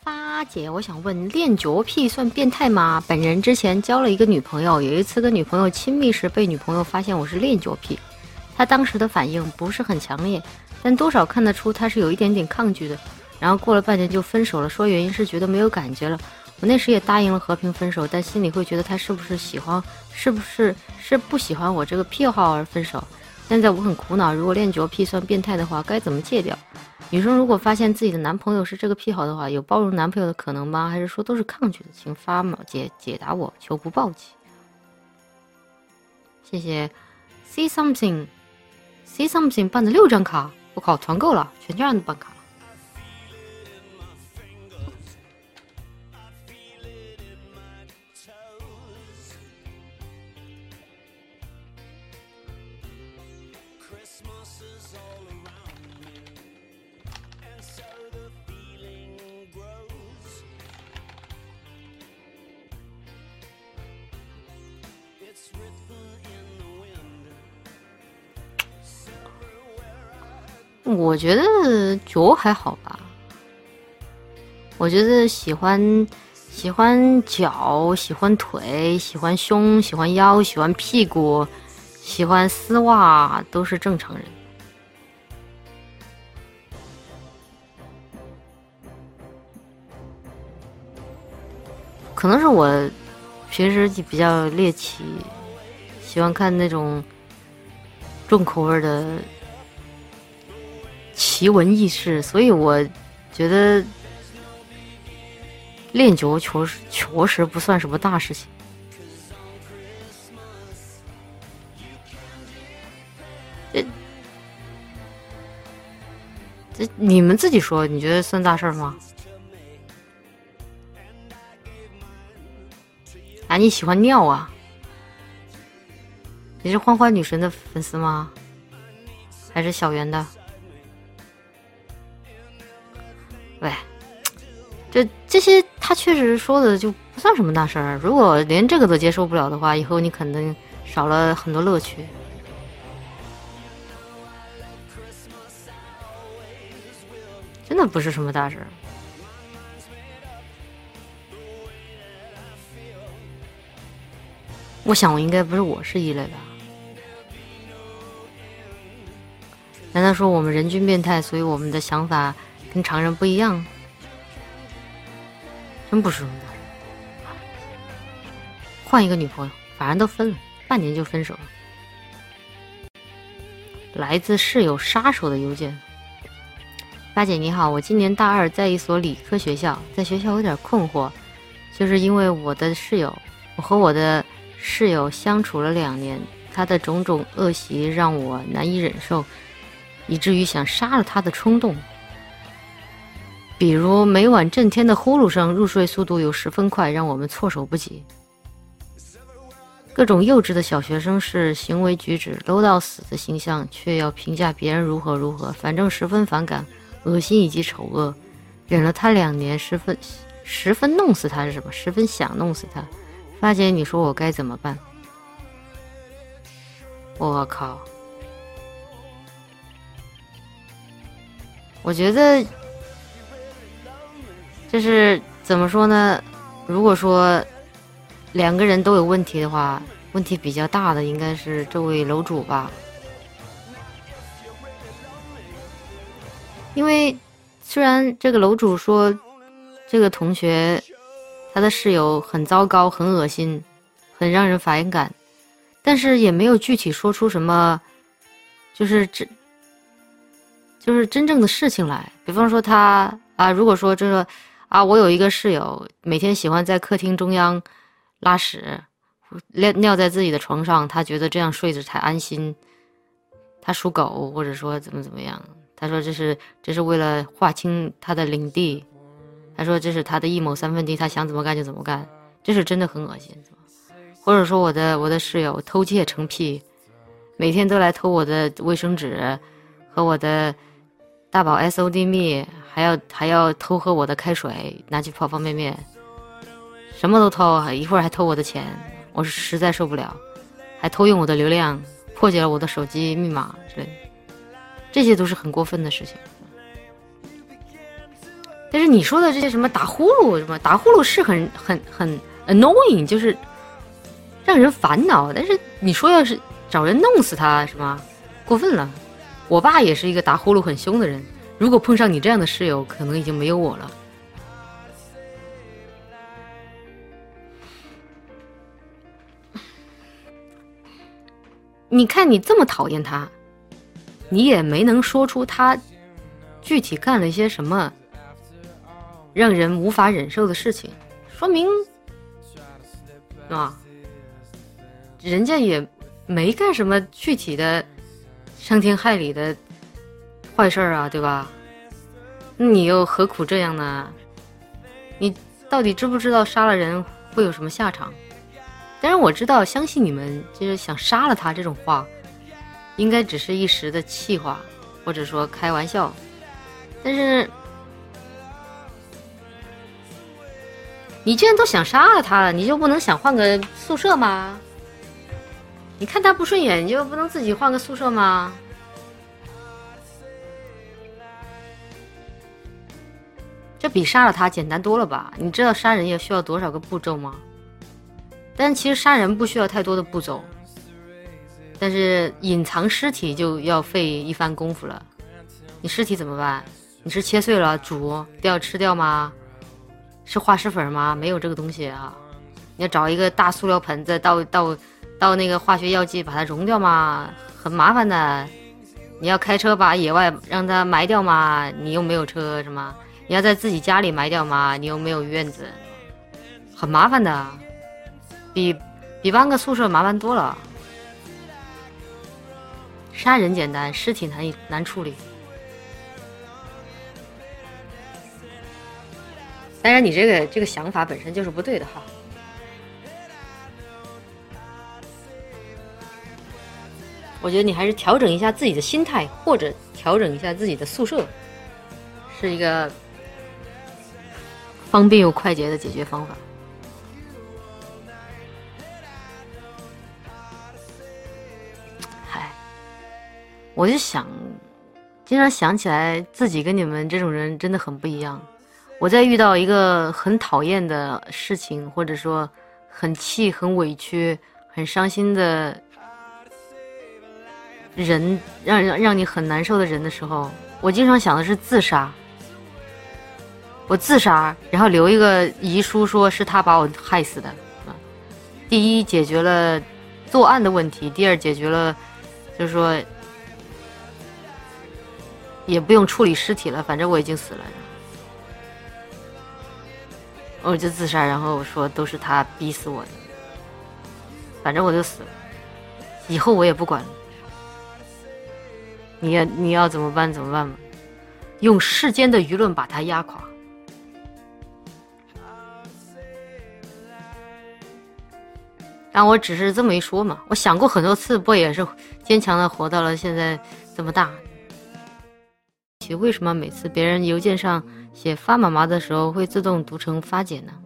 发姐，我想问，恋脚癖算变态吗？本人之前交了一个女朋友，有一次跟女朋友亲密时，被女朋友发现我是恋脚癖，她当时的反应不是很强烈，但多少看得出她是有一点点抗拒的。然后过了半年就分手了，说原因是觉得没有感觉了。我那时也答应了和平分手，但心里会觉得她是不是不喜欢我这个癖好而分手。现在我很苦恼，如果恋脚癖算变态的话，该怎么戒掉？女生如果发现自己的男朋友是这个癖好的话，有包容男朋友的可能吗？还是说都是抗拒的？请发秒解答我，求不暴击。谢谢 See something 办的6张卡，我靠，团购了，全家人都办卡了。我觉得脚还好吧，我觉得喜欢脚，喜欢腿，喜欢胸，喜欢腰，喜欢屁股，喜欢丝袜，都是正常人。可能是我平时比较猎奇，喜欢看那种重口味的奇闻异事，所以我觉得练脚确实不算什么大事情。这你们自己说，你觉得算大事吗？啊，你喜欢尿啊？你是欢欢女神的粉丝吗？还是小圆的？喂，这些他确实说的就不算什么大事儿。如果连这个都接受不了的话，以后你肯定少了很多乐趣。真的不是什么大事儿。我想我应该不是我是一类吧？难道说我们人均变态，所以我们的想法跟常人不一样？真不是什么大事。换一个女朋友，反正都分了，半年就分手了。来自室友杀手的邮件。八姐你好，我今年大2，在一所理科学校，在学校有点困惑，就是因为我和我的室友相处了2年，他的种种恶习让我难以忍受，以至于想杀了他的冲动。比如每晚震天的呼噜声，入睡速度又十分快，让我们措手不及。各种幼稚的小学生式行为举止，low到死的形象，却要评价别人如何如何，反正十分反感、恶心以及丑恶。忍了他2年，十分弄死他是什么？十分想弄死他。发姐，你说我该怎么办？我靠！我觉得就是怎么说呢？如果说2个人都有问题的话，问题比较大的应该是这位楼主吧。因为虽然这个楼主说这个同学他的室友很糟糕、很恶心、很让人反感，但是也没有具体说出什么就是真正的事情来。比方说他如果说这个我有一个室友每天喜欢在客厅中央拉屎尿在自己的床上，他觉得这样睡着才安心，他属狗，或者说怎么样，他说这是为了划清他的领地，他说这是他的一亩3分地，他想怎么干就怎么干，这是真的很恶心。或者说我的室友偷窃成癖，每天都来偷我的卫生纸和我的大宝 SOD 蜜，还要偷喝我的开水，拿去泡方便面，什么都偷，一会儿还偷我的钱，我是实在受不了，还偷用我的流量，破解了我的手机密码之类的，这些都是很过分的事情。 但是你说的这些什么打呼噜什么打呼噜是很 annoying， 就是让人烦恼。但是你说要是找人弄死他是吗？过分了。我爸也是一个打呼噜很凶的人，如果碰上你这样的室友，可能已经没有我了。你看你这么讨厌他，你也没能说出他具体干了一些什么让人无法忍受的事情，说明啊，人家也没干什么具体的伤天害理的坏事啊，对吧？你又何苦这样呢？你到底知不知道杀了人会有什么下场？当然我知道，相信你们就是想杀了他这种话，应该只是一时的气话，或者说开玩笑。但是你既然都想杀了他了，你就不能想换个宿舍吗？你看他不顺眼，你就不能自己换个宿舍吗？这比杀了他简单多了吧？你知道杀人也需要多少个步骤吗？但其实杀人不需要太多的步骤，但是隐藏尸体就要费一番功夫了。你尸体怎么办？你是切碎了煮掉吃掉吗？是化石粉吗？没有这个东西啊！你要找一个大塑料盆子倒那个化学药剂把它溶掉吗？很麻烦的。你要开车把野外让它埋掉吗？你又没有车是吗？你要在自己家里埋掉吗？你又没有院子，很麻烦的。比搬个宿舍麻烦多了。杀人简单，尸体难处理。当然，你这个想法本身就是不对的哈。我觉得你还是调整一下自己的心态，或者调整一下自己的宿舍，是一个方便又快捷的解决方法。我就想，经常想起来自己跟你们这种人真的很不一样。我在遇到一个很讨厌的事情，或者说很气、很委屈、很伤心的人，让你很难受的人的时候，我经常想的是自杀。我自杀，然后留一个遗书，说是他把我害死的。第一，解决了作案的问题；第二，解决了就是说也不用处理尸体了，反正我已经死了。我就自杀，然后我说都是他逼死我的，反正我就死了，以后我也不管了。你要怎么办怎么办吧，用世间的舆论把他压垮。但我只是这么一说嘛，我想过很多次，不也是坚强的活到了现在这么大。为什么每次别人邮件上写发妈妈的时候会自动读成发姐呢？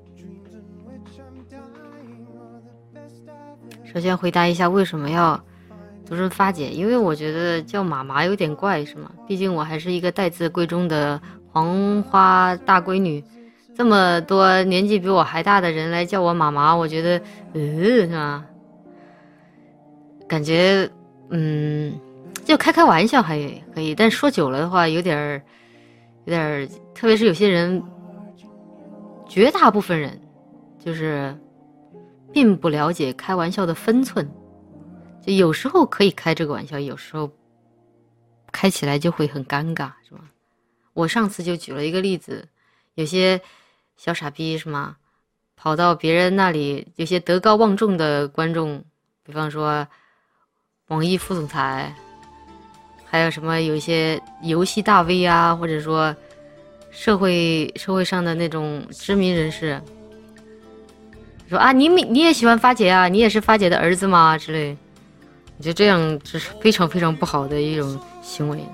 首先回答一下为什么要读成发姐，因为我觉得叫妈妈有点怪，是吗？毕竟我还是一个待字闺中的黄花大闺女，这么多年纪比我还大的人来叫我妈妈，我觉得是吧？感觉就开玩笑还可以，但说久了的话有点，特别是有些人，绝大部分人就是并不了解开玩笑的分寸，就有时候可以开这个玩笑，有时候开起来就会很尴尬，是吧？我上次就举了一个例子，有些小傻逼是吗？跑到别人那里，有些德高望重的观众，比方说网易副总裁。还有什么有一些游戏大 V 啊，或者说社会上的那种知名人士，说啊你也喜欢发姐啊，你也是发姐的儿子吗之类，我觉得这样这是非常非常不好的一种行为，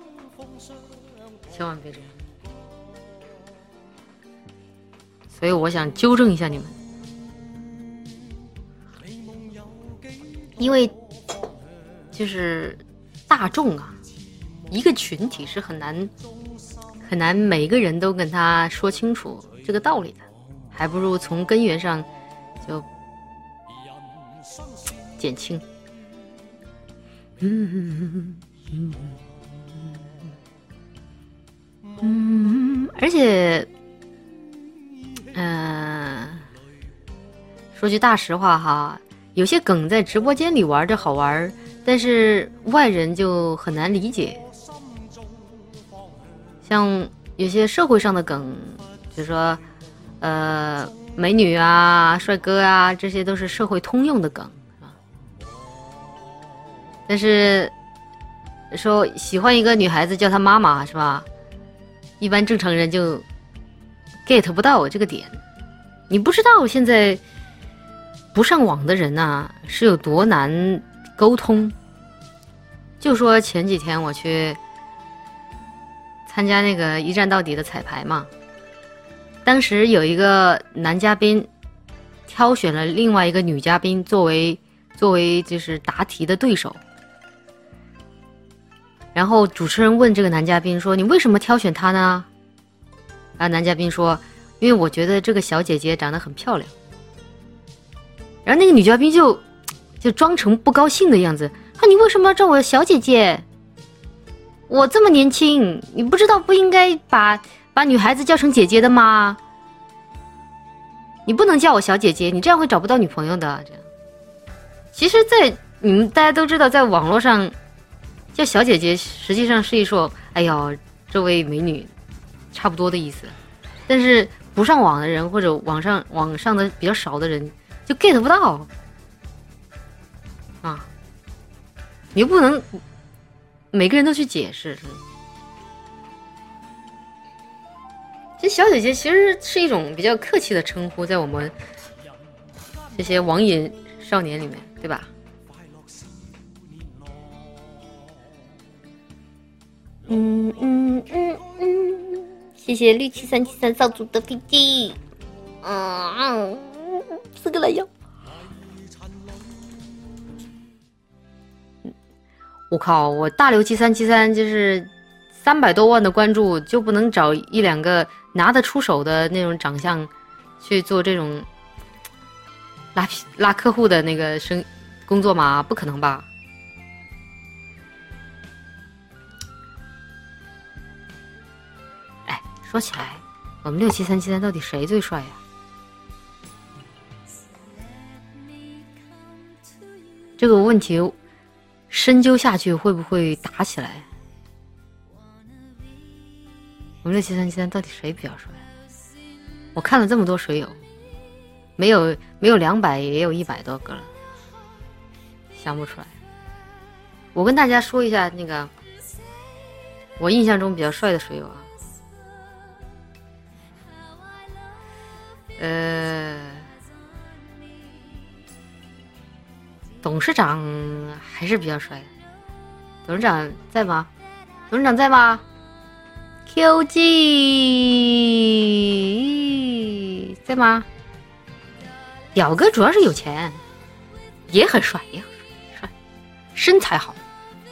千万别这样。所以我想纠正一下你们，因为就是大众啊，一个群体是很难很难每个人都跟他说清楚这个道理的，还不如从根源上就减轻。而且说句大实话哈，有些梗在直播间里玩着好玩，但是外人就很难理解。像有些社会上的梗，比如说美女啊、帅哥啊，这些都是社会通用的梗，是吧？但是说喜欢一个女孩子叫她妈妈，是吧？一般正常人就 get 不到这个点。你不知道现在不上网的人啊是有多难沟通。就说前几天我去参加那个一站到底的彩排嘛，当时有一个男嘉宾挑选了另外一个女嘉宾作为就是答题的对手，然后主持人问这个男嘉宾说：“你为什么挑选她呢？”然后男嘉宾说：“因为我觉得这个小姐姐长得很漂亮。”然后那个女嘉宾就装成不高兴的样子，说：“你为什么要叫我小姐姐？我这么年轻，你不知道不应该把女孩子叫成姐姐的吗？你不能叫我小姐姐，你这样会找不到女朋友的。”这样，其实在你们大家都知道，在网络上叫小姐姐实际上是一说哎呦这位美女差不多的意思，但是不上网的人或者网上的比较少的人就 get 不到啊，你又不能每个人都去解释。其实小姐姐其实是一种比较客气的称呼，在我们这些网瘾少年里面，对吧？谢谢绿7373少主的飞机4个来要。我靠，我大刘7373就是300多万的关注，就不能找一两个拿得出手的那种长相去做这种拉客户的那个工作吗？不可能吧。哎，说起来，我们67373到底谁最帅呀？这个问题深究下去会不会打起来？我们67373到底谁比较帅？我看了这么多水友，没有200也有100多个了，想不出来。我跟大家说一下那个我印象中比较帅的水友啊，董事长还是比较帅的。董事长在吗？董事长在吗？ QG 在吗？表哥主要是有钱，也很帅，身材好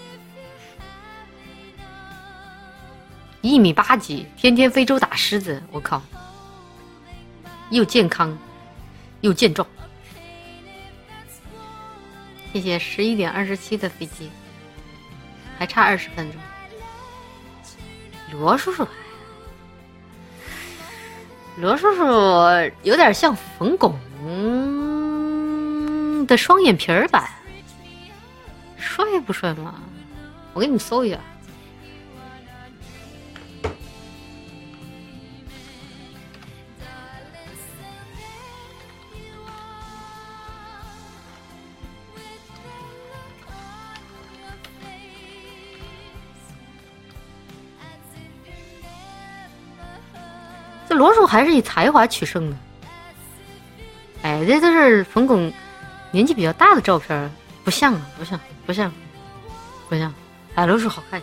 ，1.8米，天天非洲打狮子，我靠，又健康又健壮。谢谢11:27的飞机，还差20分钟。罗叔叔有点像冯巩的双眼皮儿版，帅不帅嘛？我给你们搜一下。这罗叔还是以才华取胜的。哎，这都是冯巩年纪比较大的照片，不像啊，不像。哎，罗叔好看。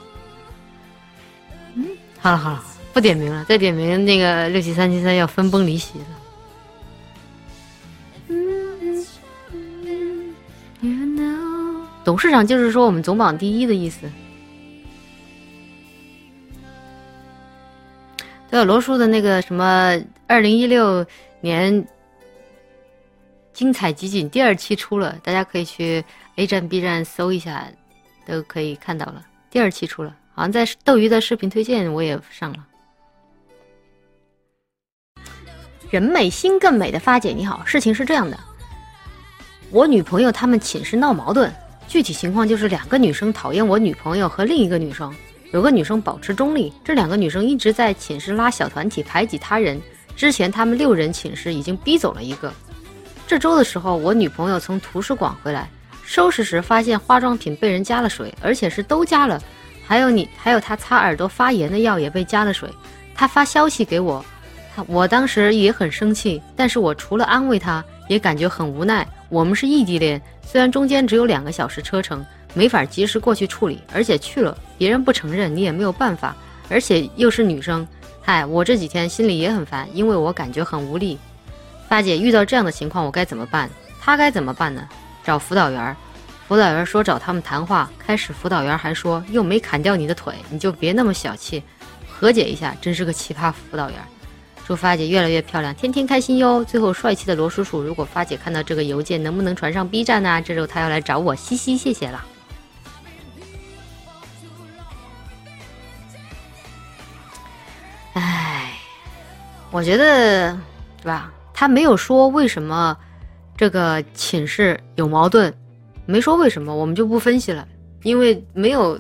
好了，不点名了，再点名那个67373要分崩离析了。董事长就是说我们总榜第1的意思。 对，罗叔的那个什么2016年精彩集锦第2期出了，大家可以去 A 站 B 站搜一下，都可以看到了。第2期出了，好像在斗鱼的视频推荐我也上了。人美心更美的发姐你好，事情是这样的，我女朋友她们寝室闹矛盾，具体情况就是2个女生讨厌我女朋友和另一个女生，有个女生保持中立，这2个女生一直在寝室拉小团体排挤他人，之前他们6人寝室已经逼走了一个。这周的时候，我女朋友从图书馆回来，收拾时发现化妆品被人加了水，而且是都加了，还有她擦耳朵发炎的药也被加了水。她发消息给我，我当时也很生气，但是我除了安慰她，也感觉很无奈。我们是异地恋，虽然中间只有2个小时车程，没法及时过去处理，而且去了别人不承认，你也没有办法，而且又是女生。嗨，我这几天心里也很烦，因为我感觉很无力。发姐，遇到这样的情况我该怎么办？她该怎么办呢？找辅导员。辅导员说找他们谈话，开始辅导员还说又没砍掉你的腿，你就别那么小气，和解一下。真是个奇葩辅导员。祝发姐越来越漂亮，天天开心哟。最后帅气的罗叔叔，如果发姐看到这个邮件，能不能传上 B 站呢？这周他要来找我，嘻嘻，谢谢啦。唉，我觉得对吧，他没有说为什么这个寝室有矛盾，没说为什么，我们就不分析了，因为没有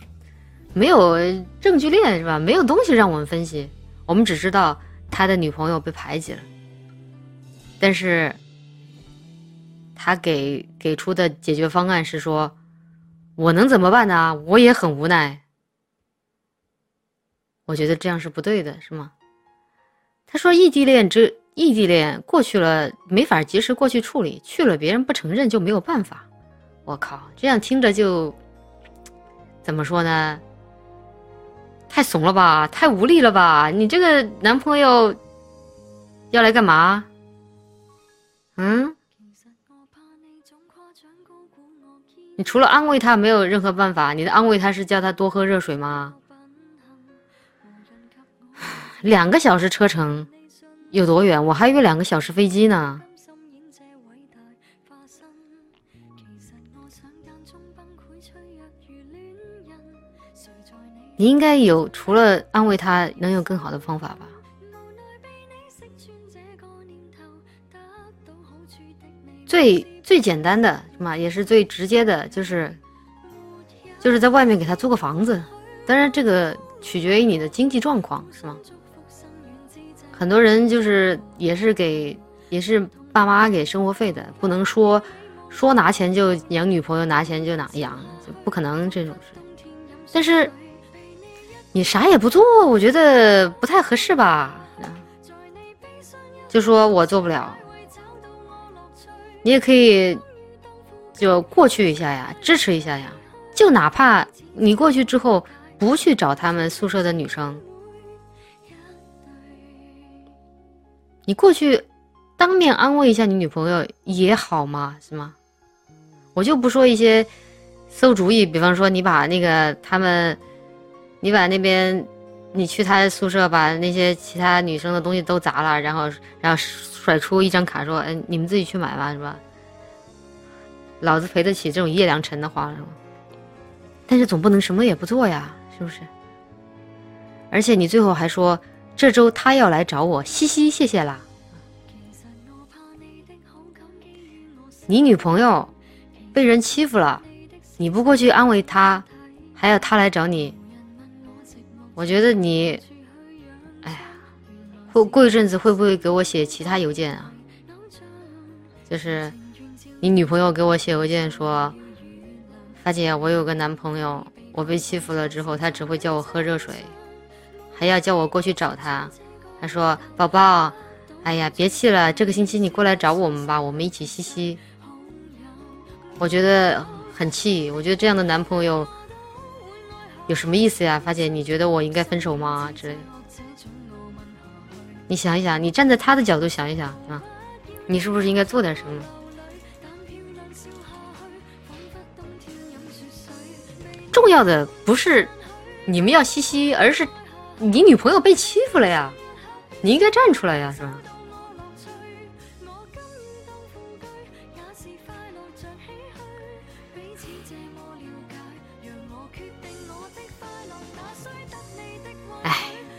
证据链是吧？没有东西让我们分析，我们只知道他的女朋友被排挤了，但是他给出的解决方案是说，我能怎么办呢？我也很无奈。我觉得这样是不对的，是吗？他说异地恋过去了，没法及时过去处理，去了别人不承认就没有办法。我靠，这样听着就怎么说呢？太怂了吧，太无力了吧？你这个男朋友要来干嘛？你除了安慰他没有任何办法，你的安慰他是叫他多喝热水吗？2个小时车程有多远？我还以为2个小时飞机呢。你应该有除了安慰他能有更好的方法吧。最简单的嘛，也是最直接的，就是在外面给他租个房子。当然这个取决于你的经济状况，是吗？很多人就是也是爸妈给生活费的，不能说拿钱就养女朋友，拿钱就养，就不可能这种事。但是你啥也不做，我觉得不太合适吧？就说我做不了，你也可以就过去一下呀，支持一下呀。就哪怕你过去之后不去找他们宿舍的女生，你过去当面安慰一下你女朋友也好嘛，是吗？我就不说一些馊主意，比方说你把那边你去他宿舍把那些其他女生的东西都砸了，然后甩出一张卡说，你们自己去买吧，是吧？老子赔得起这种叶良辰的话，是吧？但是总不能什么也不做呀，是不是？而且你最后还说这周他要来找我，嘻嘻，谢谢啦。你女朋友被人欺负了，你不过去安慰她，还要她来找你，我觉得你，哎呀，过一阵子会不会给我写其他邮件啊？就是你女朋友给我写邮件说，发姐，我有个男朋友，我被欺负了之后，他只会叫我喝热水，还要叫我过去找他。他说，宝宝，哎呀，别气了，这个星期你过来找我们吧，我们一起嘻嘻。我觉得很气，我觉得这样的男朋友有什么意思呀？发姐，你觉得我应该分手吗？之类的。你想一想，你站在他的角度想一想啊，你是不是应该做点什么？重要的不是你们要嘻嘻，而是你女朋友被欺负了呀，你应该站出来呀，是吧？哎，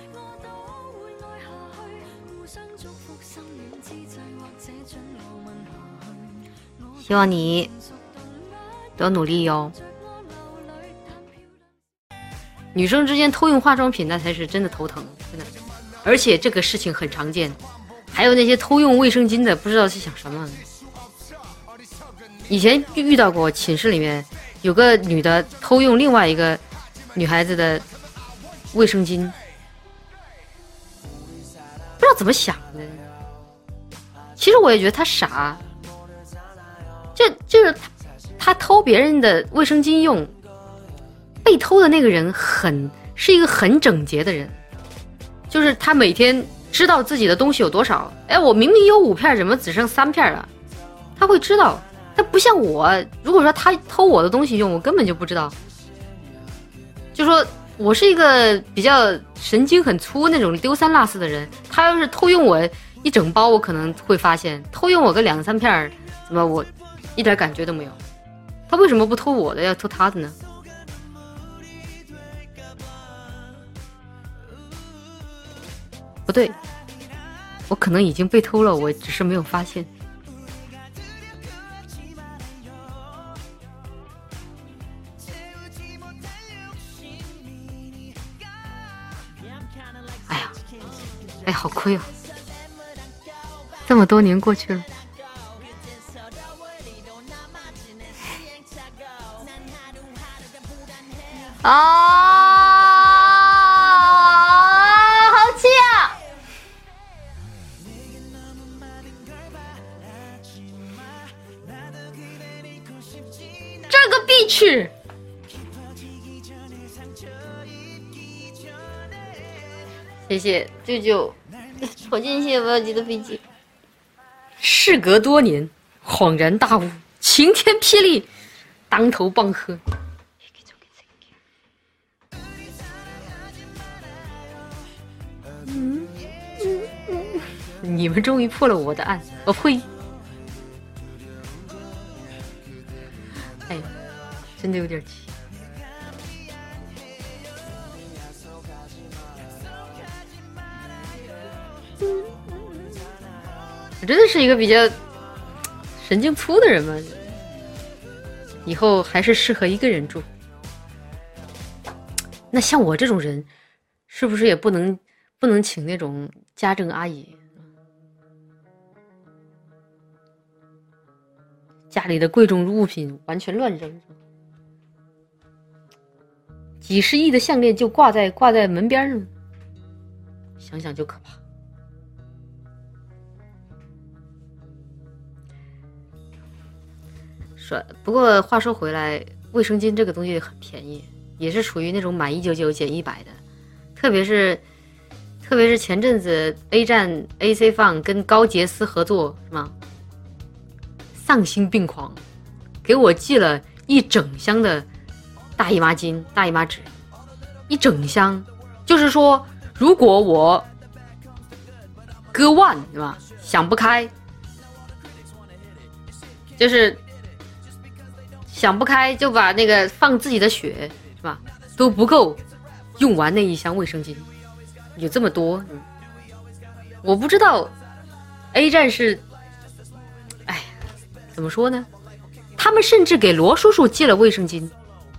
希望你多努力哟。女生之间偷用化妆品，那才是真的头疼，真的。而且这个事情很常见，还有那些偷用卫生巾的，不知道是想什么。以前遇到过，寝室里面有个女的偷用另外一个女孩子的卫生巾，不知道怎么想的。其实我也觉得她傻，就是她偷别人的卫生巾用。被偷的那个人是一个很整洁的人，就是他每天知道自己的东西有多少。哎，我明明有5片，怎么只剩3片了？他会知道。他不像我，如果说他偷我的东西用，我根本就不知道。就说我是一个比较神经很粗那种丢三落四的人，他要是偷用我一整包，我可能会发现；偷用我个2、3片，怎么我一点感觉都没有？他为什么不偷我的，要偷他的呢？不对，我可能已经被偷了，我只是没有发现。哎，好亏啊！这么多年过去了，好气啊！这个必去。谢谢舅舅，我谢谢不要急的飞机。事隔多年，恍然大悟，晴天霹雳，当头棒喝。你们终于破了我的案，我呸！哎，真的有点气。我真的是一个比较神经粗的人吗？以后还是适合一个人住。那像我这种人，是不是也不能请那种家政阿姨？家里的贵重物品完全乱扔，几十亿的项链就挂在门边上，想想就可怕。不过话说回来，卫生巾这个东西很便宜，也是属于那种买199减100的，特别是前阵子 A 站 AC 放跟高洁丝合作，是吗？丧心病狂，给我寄了一整箱的大姨妈巾、大姨妈纸，一整箱。就是说，如果我割腕，对吧？想不开，就是想不开就把那个放自己的血，是吧？都不够用完那一箱卫生巾，有这么多。我不知道 A 站是，哎，怎么说呢？他们甚至给罗叔叔寄了卫生巾，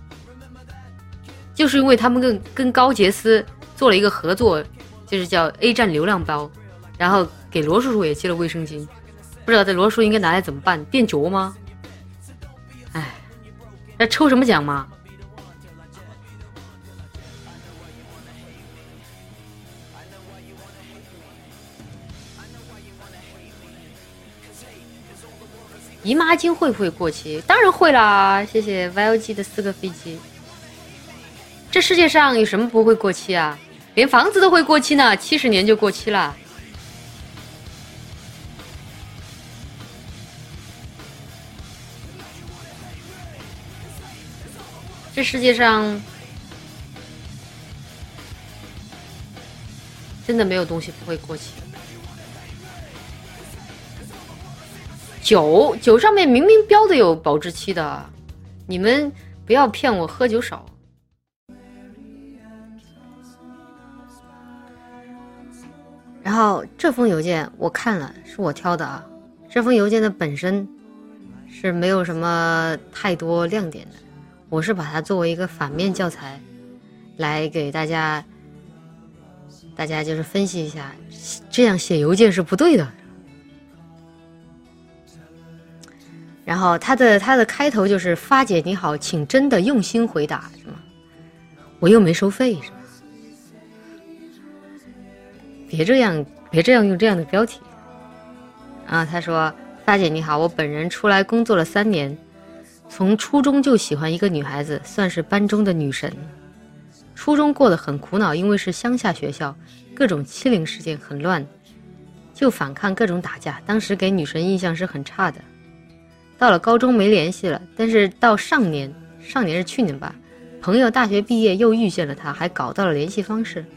就是因为他们跟高洁丝做了一个合作，就是叫 A 站流量包，然后给罗叔叔也寄了卫生巾。不知道这罗叔应该拿来怎么办？垫脚吗？哎，那抽什么奖吗？姨妈巾会不会过期？当然会啦！谢谢 YLG 的4个飞机。这世界上有什么不会过期啊？连房子都会过期呢，70年就过期了。这世界上真的没有东西不会过期。酒上面明明标的有保质期的，你们不要骗我喝酒少。然后这封邮件我看了，是我挑的啊。这封邮件的本身是没有什么太多亮点的，我是把它作为一个反面教材来给大家就是分析一下，这样写邮件是不对的。然后他的开头就是发姐你好，请真的用心回答，是吗？我又没收费，是吗？别这样用这样的标题啊！他说发姐你好，我本人出来工作了3年，从初中就喜欢一个女孩子，算是班中的女神。初中过得很苦恼，因为是乡下学校，各种欺凌事件很乱，就反抗各种打架，当时给女神印象是很差的。到了高中没联系了，但是到上年是去年吧，朋友大学毕业又遇见了她，还搞到了联系方式。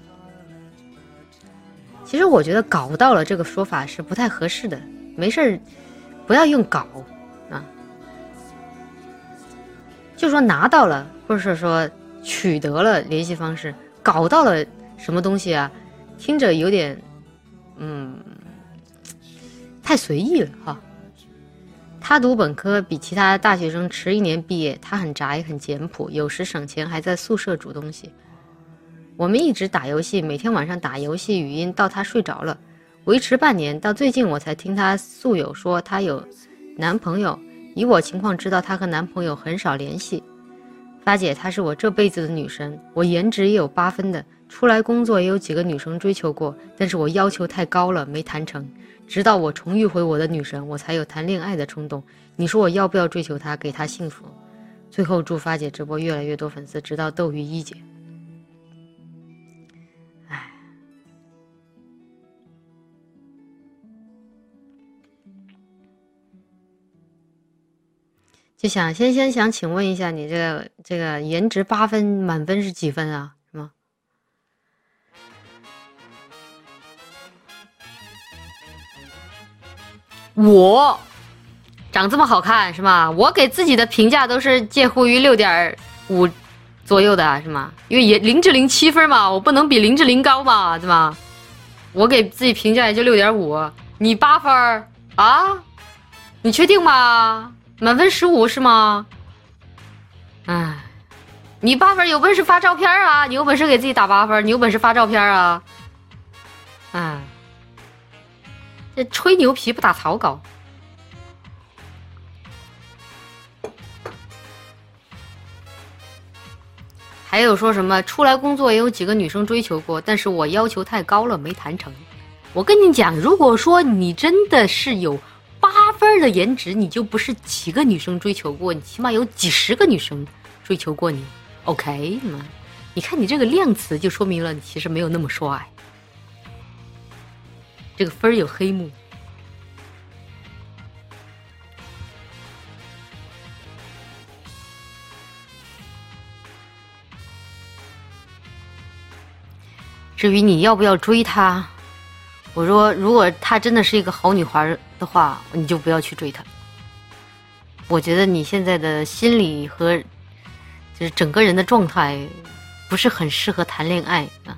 其实我觉得搞到了这个说法是不太合适的，没事不要用搞啊，就说拿到了，或者是说取得了联系方式，搞到了什么东西啊，听着有点太随意了哈。他读本科比其他大学生迟1年毕业，他很宅很简朴，有时省钱还在宿舍煮东西。我们一直打游戏，每天晚上打游戏语音到他睡着了，维持半年，到最近我才听他宿友说他有男朋友，以我情况知道他和男朋友很少联系。发姐她是我这辈子的女神，我颜值也有8分的，出来工作也有几个女生追求过，但是我要求太高了没谈成，直到我重遇回我的女神，我才有谈恋爱的冲动。你说我要不要追求她，给她幸福？最后祝发姐直播越来越多粉丝，直到斗鱼1姐。就先想请问一下，你这个颜值8分，满分是几分啊？是吗？我长这么好看是吗？我给自己的评价都是介乎于6.5左右的是吗？因为也0至0 7分嘛，我不能比0至0高嘛，对吗？我给自己评价也就6.5，你8分啊？你确定吗？满分15是吗？哎，你8分有本事发照片啊！你有本事给自己打8分，你有本事发照片啊！哎，这吹牛皮不打草稿。还有说什么出来工作也有几个女生追求过，但是我要求太高了没谈成。我跟你讲，如果说你真的是有8分的颜值，你就不是几个女生追求过，你起码有几10个女生追求过你 OK 吗？你看你这个量词就说明了你其实没有那么帅，这个分有黑幕。至于你要不要追她，我说如果她真的是一个好女孩的话，你就不要去追她。我觉得你现在的心理和就是整个人的状态不是很适合谈恋爱啊，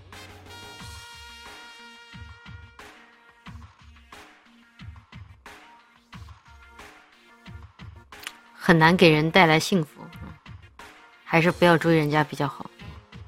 很难给人带来幸福，还是不要追人家比较好。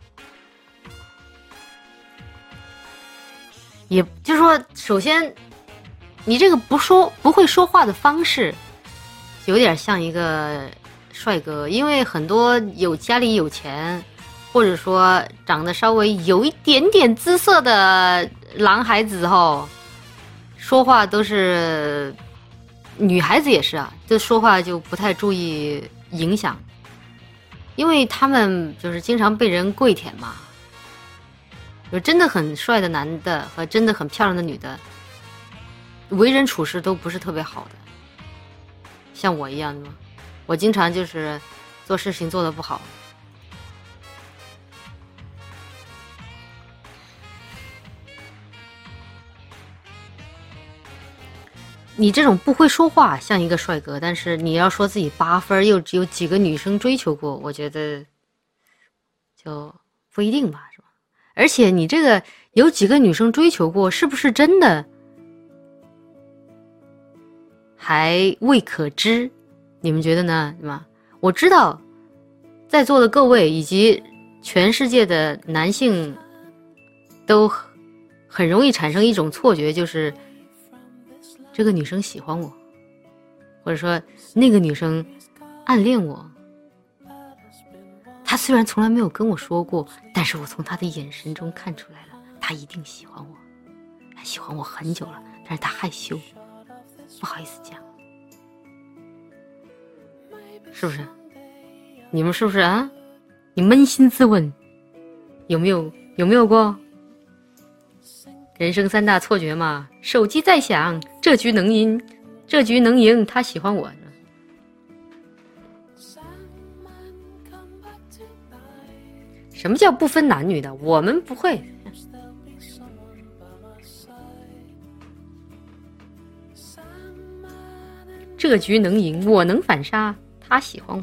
也就是说，首先你这个不会说话的方式有点像一个帅哥，因为很多家里有钱或者说长得稍微有一点点姿色的男孩子后说话都是，女孩子也是啊，这说话就不太注意影响，因为他们就是经常被人跪舔嘛。有真的很帅的男的和真的很漂亮的女的，为人处事都不是特别好的，像我一样的嘛，我经常就是做事情做得不好。 你这种不会说话像一个帅哥，但是你要说自己8分，又只有几个女生追求过，我觉得就不一定吧，是吧？而且你这个有几个女生追求过，是不是真的还未可知？你们觉得呢？对吧？我知道在座的各位以及全世界的男性都很容易产生一种错觉，就是这个女生喜欢我，或者说那个女生暗恋我。她虽然从来没有跟我说过，但是我从她的眼神中看出来了，她一定喜欢我，她喜欢我很久了，但是她害羞，不好意思讲，是不是？你们是不是啊？你扪心自问，有没有过？人生3大错觉嘛，手机在响，这局能赢，他喜欢我。什么叫不分男女的？我们不会。这局能赢，我能反杀，他喜欢我。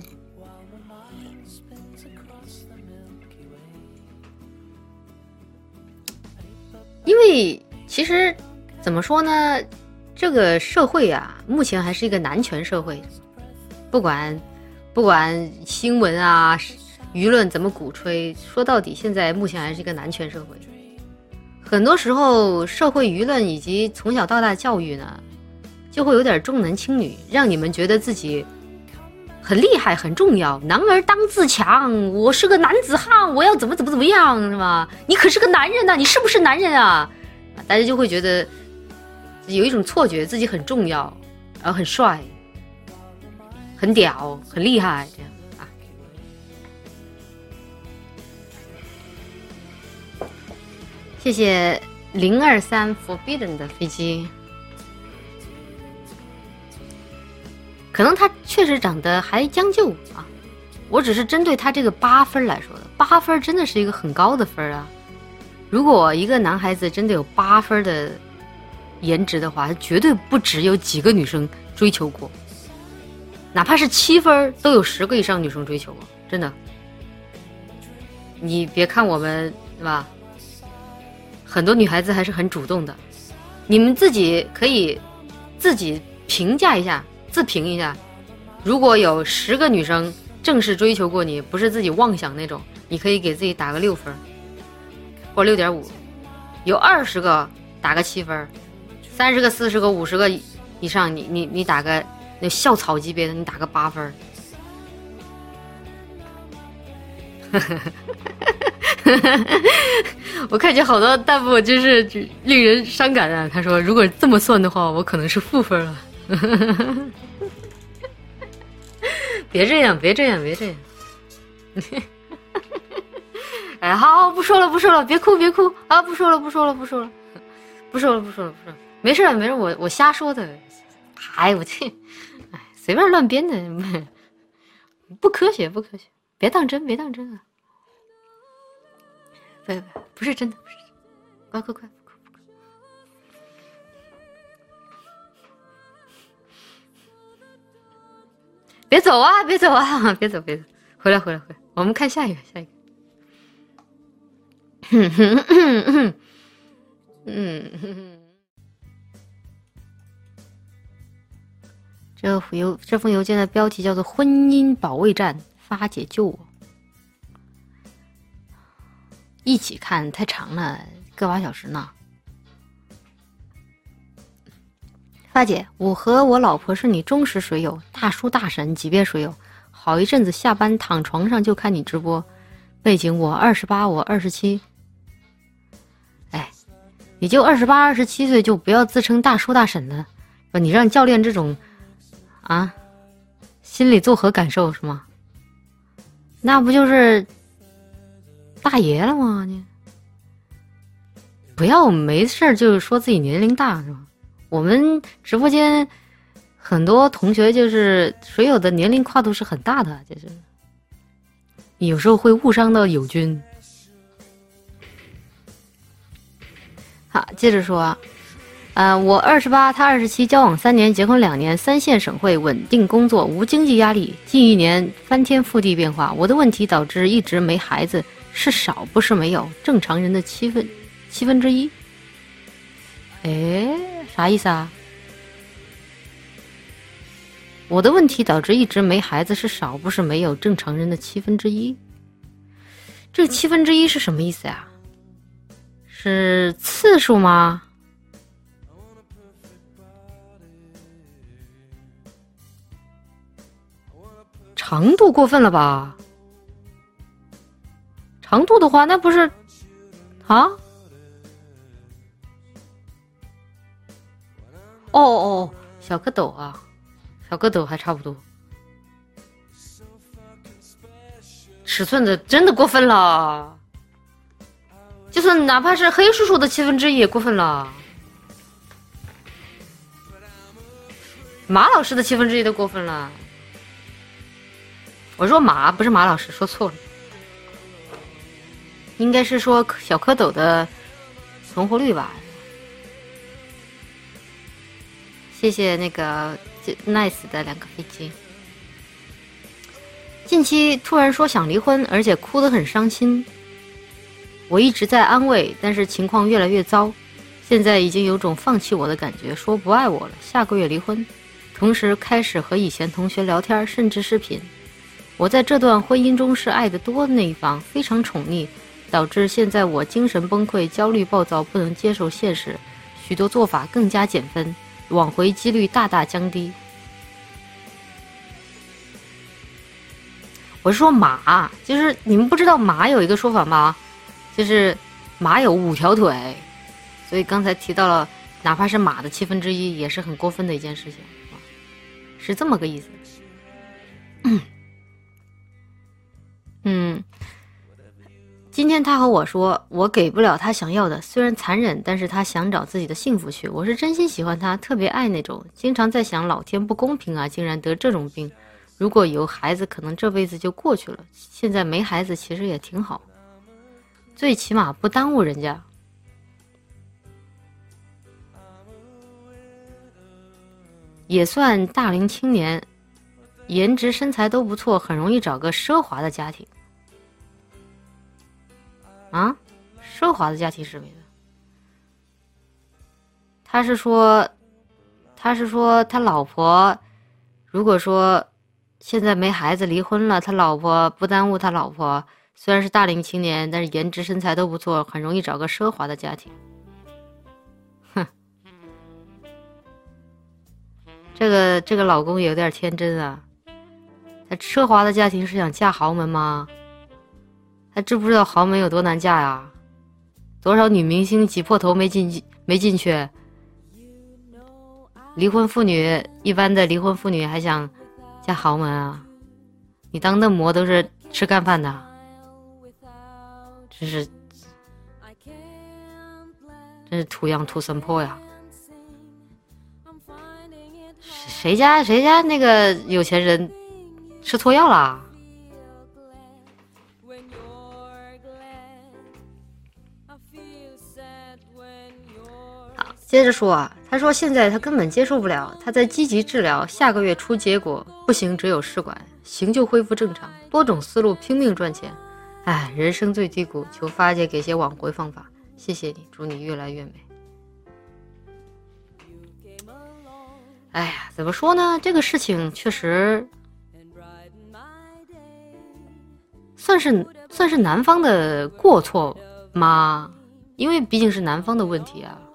因为其实怎么说呢，这个社会啊，目前还是一个男权社会，不管新闻啊舆论怎么鼓吹，说到底现在目前还是一个男权社会。很多时候社会舆论以及从小到大的教育呢，就会有点重男轻女，让你们觉得自己很厉害很重要，男儿当自强，我是个男子汉，我要怎么样，是吧？你可是个男人啊，你是不是男人啊？大家就会觉得有一种错觉，自己很重要，然后很帅，很屌，很厉害，这样啊。谢谢023 Forbidden 的飞机。可能他确实长得还将就啊，我只是针对他这个8分来说的，8分真的是一个很高的分啊。如果一个男孩子真的有8分的颜值的话，绝对不只有几个女生追求过，哪怕是7分都有10个以上女生追求过，真的。你别看我们，对吧？很多女孩子还是很主动的，你们自己可以自己评价一下。自评一下，如果有10个女生正式追求过你，不是自己妄想那种，你可以给自己打个6分或者6.5，有20个打个7分，30个40个50个以上，你打个那校草级别的，你打个8分。我看见好多弹幕就是令人伤感啊，他说如果这么算的话，我可能是负分了。别这样哎，好，不说了，别哭啊，不说了，没事，我瞎说的。哎，我这随便乱编的，不科学，别当真啊。不是真的，快别走啊，回来，我们看下一个。这封邮件的标题叫做婚姻保卫战，发姐救我。一起看太长了，个把小时呢。发姐，我和我老婆是你忠实水友，大叔大婶级别水友，好一阵子下班躺床上就看你直播，背景我28，我27。哎，你就28、27岁就不要自称大叔大婶了，你让教练这种啊，心里作何感受是吗？那不就是大爷了吗？你不要没事就是说自己年龄大是吧？我们直播间很多同学就是水友的年龄跨度是很大的，就是有时候会误伤到友军。好，接着说， 我28，他27，交往3年，结婚2年，3线省会，稳定工作，无经济压力。近1年翻天覆地变化，我的问题导致一直没孩子，是少不是没有，正常人的七分之一。啥意思啊？我的问题导致一直没孩子，是少不是没有，正常人的1/7。这1/7是什么意思呀？是次数吗？长度过分了吧？长度的话，那不是啊？哦，小蝌蚪啊，小蝌蚪还差不多。尺寸的真的过分了，就算哪怕是黑叔叔的1/7也过分了。马老师的1/7都过分了。我说马不是马老师，说错了，应该是说小蝌蚪的存活率吧。谢谢那个 nice 的2个飞机。近期突然说想离婚，而且哭得很伤心。我一直在安慰，但是情况越来越糟，现在已经有种放弃我的感觉，说不爱我了，下个月离婚。同时开始和以前同学聊天，甚至视频。我在这段婚姻中是爱得多的那一方，非常宠溺，导致现在我精神崩溃、焦虑暴躁，不能接受现实，许多做法更加减分，挽回几率大大降低。我是说马，就是你们不知道马有一个说法吗？就是马有5条腿，所以刚才提到了，哪怕是马的1/7也是很过分的一件事情，是这么个意思。今天他和我说，我给不了他想要的，虽然残忍，但是他想找自己的幸福去。我是真心喜欢他，特别爱那种，经常在想老天不公平啊，竟然得这种病。如果有孩子，可能这辈子就过去了。现在没孩子其实也挺好，最起码不耽误人家。也算大龄青年，颜值身材都不错，很容易找个奢华的家庭。啊，奢华的家庭是什么意思？他是说他老婆，如果说现在没孩子离婚了，他老婆不耽误他老婆，虽然是大龄青年，但是颜值身材都不错，很容易找个奢华的家庭。哼，这个老公也有点天真啊。他奢华的家庭是想嫁豪门吗？他知不知道豪门有多难嫁呀？多少女明星挤破头没进去。离婚妇女，一般的离婚妇女还想嫁豪门啊？你当嫩模都是吃干饭的，真是土样土森破呀！谁家那个有钱人吃错药啦？接着说啊，他说现在他根本接受不了，他在积极治疗，下个月出结果，不行只有试管，行就恢复正常，多种思路拼命赚钱。哎，人生最低谷，求发姐给些挽回方法，谢谢你，祝你越来越美。哎呀，怎么说呢？这个事情确实算是男方的过错吗？因为毕竟是男方的问题啊。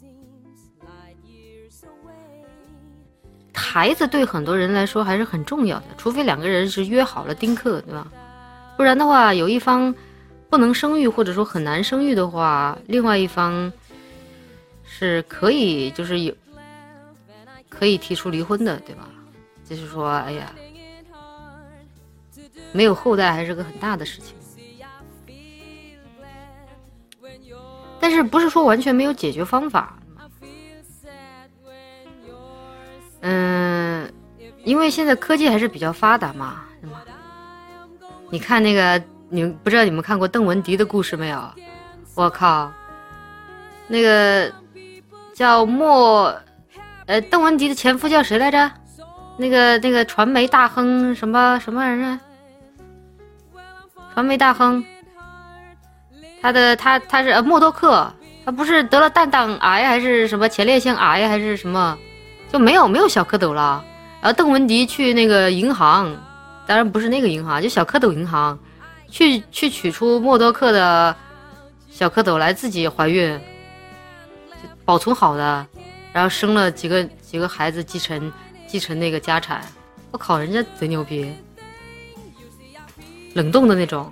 孩子对很多人来说还是很重要的，除非两个人是约好了丁克，对吧？不然的话，有一方不能生育或者说很难生育的话，另外一方是可以提出离婚的，对吧？就是说，哎呀，没有后代还是个很大的事情。但是不是说完全没有解决方法？因为现在科技还是比较发达嘛，是吗？你看那个，不知道你们看过邓文迪的故事没有？我靠，那个叫邓文迪的前夫叫谁来着？那个传媒大亨什么人啊？传媒大亨，他是默多克，他不是得了蛋蛋癌还是什么前列腺癌还是什么，就没有小蝌蚪了。然后邓文迪去那个银行，当然不是那个银行，就小蝌蚪银行，去取出默多克的小蝌蚪来自己怀孕，保存好的，然后生了几个孩子，继承那个家产。我靠，人家贼牛逼，冷冻的那种。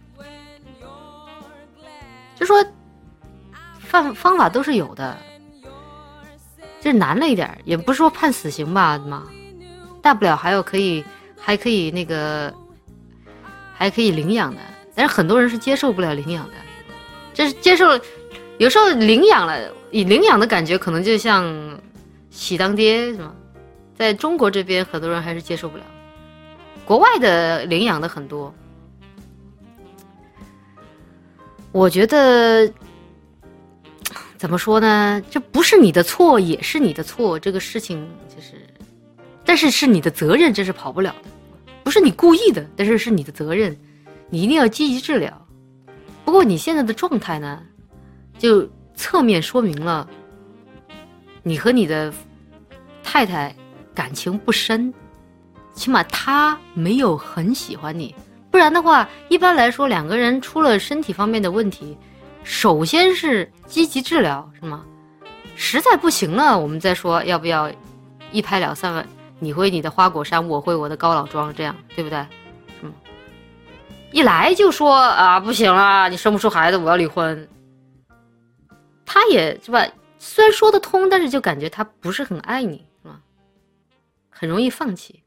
就说方法都是有的，就是难了一点，也不是说判死刑吧嘛，大不了还可以那个还可以领养的，但是很多人是接受不了领养的，就是接受有时候领养了，以领养的感觉可能就像喜当爹是吗？在中国这边很多人还是接受不了，国外的领养的很多。我觉得怎么说呢，这不是你的错也是你的错，这个事情就是但是是你的责任，这是跑不了的，不是你故意的，但是是你的责任，你一定要积极治疗。不过你现在的状态呢，就侧面说明了你和你的太太感情不深，起码她没有很喜欢你，不然的话一般来说两个人出了身体方面的问题，首先是积极治疗是吗？实在不行了我们再说要不要一拍两散，你回你的花果山，我回我的高老庄，这样对不对？一来就说啊不行了，你生不出孩子我要离婚，他也是吧，虽然说得通，但是就感觉他不是很爱你是吧，很容易放弃，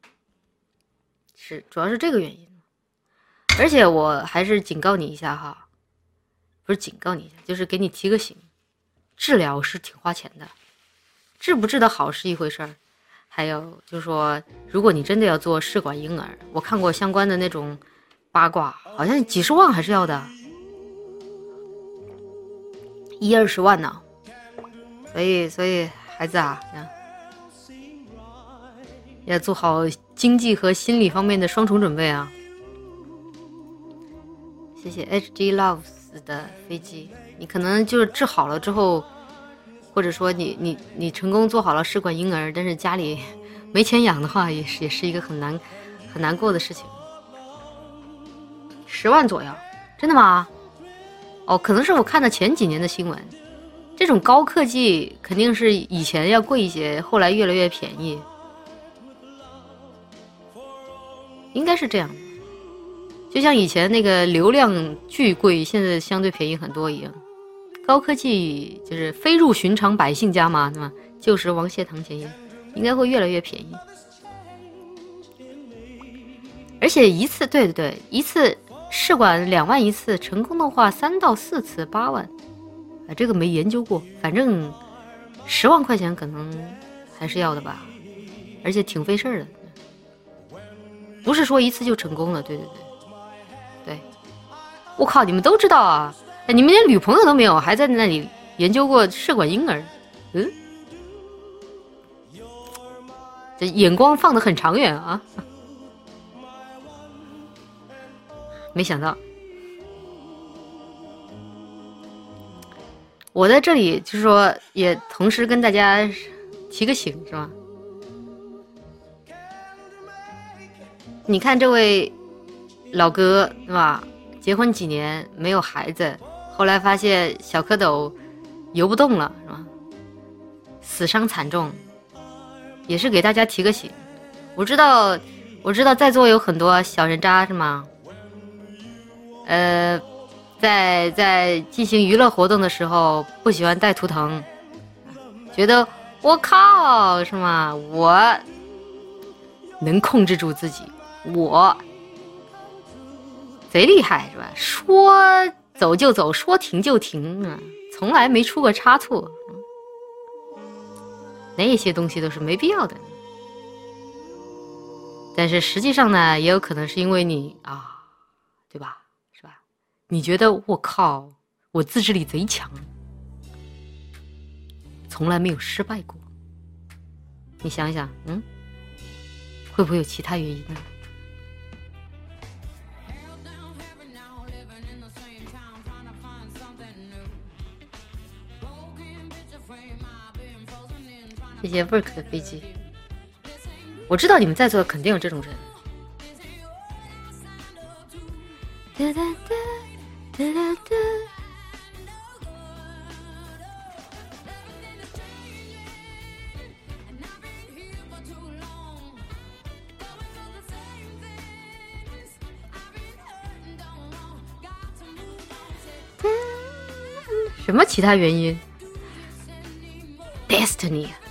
是主要是这个原因。而且我还是警告你一下哈，不是警告你一下，就是给你提个醒，治疗是挺花钱的，治不治得好是一回事儿。还有就是说，如果你真的要做试管婴儿，我看过相关的那种八卦，好像几十万还是要的，10-20万呢。所以孩子啊，要做好经济和心理方面的双重准备啊。谢谢 HG Loves 的飞机，你可能就是治好了之后，或者说你成功做好了试管婴儿，但是家里没钱养的话，也是一个很难过的事情。10万左右，真的吗？哦，可能是我看的前几年的新闻，这种高科技肯定是以前要贵一些，后来越来越便宜，应该是这样的。就像以前那个流量巨贵，现在相对便宜很多一样。高科技就是非入寻常百姓家嘛，对吧？旧时王谢堂前燕，应该会越来越便宜。而且一次，对，一次试管2万一次，成功的话3到4次8万，这个没研究过，反正10万块钱可能还是要的吧，而且挺费事儿的，不是说一次就成功了，对。我靠，你们都知道啊！你们连女朋友都没有，还在那里研究过试管婴儿，这眼光放得很长远啊！没想到，我在这里就是说，也同时跟大家提个醒，是吧？你看这位老哥，是吧？结婚几年没有孩子，后来发现小蝌蚪游不动了，是吧？死伤惨重，也是给大家提个醒。我知道在座有很多小人渣，是吗？在进行娱乐活动的时候不喜欢带图腾，觉得我靠，是吗？我能控制住自己，我贼厉害，是吧？说走就走，说停就停啊，从来没出过差错。那些东西都是没必要的。但是实际上呢，也有可能是因为你啊，对吧？是吧？你觉得我靠，我自制力贼强， 从来没有失败过。你想想，会不会有其他原因呢？谢谢 work 的飞机，我知道你们在座肯定有这种人。哒哒哒哒哒哒。什么其他原因 ？Destiny。